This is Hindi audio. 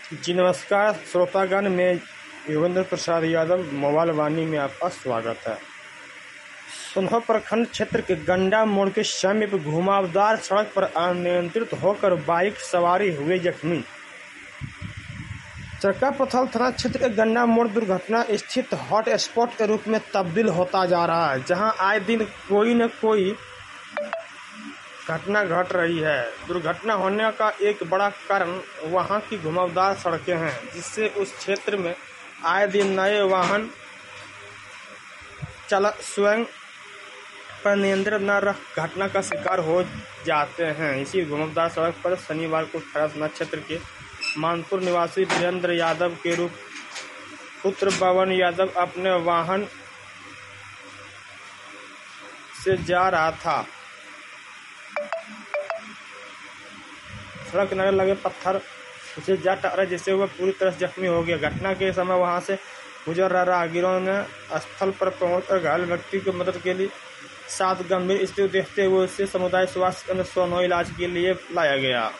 जी नमस्कार श्रोतागण, मैं योगेंद्र प्रसाद यादव मोबाइल वाणी में आपका स्वागत है। सोनभद्र प्रखंड क्षेत्र के गंडा मोड़ के समीप घुमावदार सड़क पर अनियंत्रित होकर बाइक सवारी हुए जख्मी। चरकापथल थाना क्षेत्र के गंडा मोड़ दुर्घटना स्थित हॉट स्पॉट के रूप में तब्दील होता जा रहा है, जहां आए दिन कोई न कोई घटना घट रही है। दुर्घटना होने का एक बड़ा कारण वहां की घुमावदार सड़कें हैं, जिससे उस क्षेत्र में आए दिन नए वाहन चालक स्वयं पर नियंत्रण न रख घटना का शिकार हो जाते हैं। इसी घुमावदार सड़क पर शनिवार को खैरा थाना क्षेत्र के मानपुर निवासी वीरेंद्र यादव के पुत्र पवन यादव अपने वाहन से जा रहा था। सड़क किनारे लगे पत्थर उसे जा टकरा, जिससे वह पूरी तरह से जख्मी हो गया। घटना के समय वहां से गुजर रहे राहगीरों ने स्थल पर पहुंचकर घायल व्यक्ति की मदद के लिए साथ गंभीर स्थिति देखते हुए उसे समुदाय स्वास्थ्य केंद्र सोनोई इलाज के लिए लाया गया।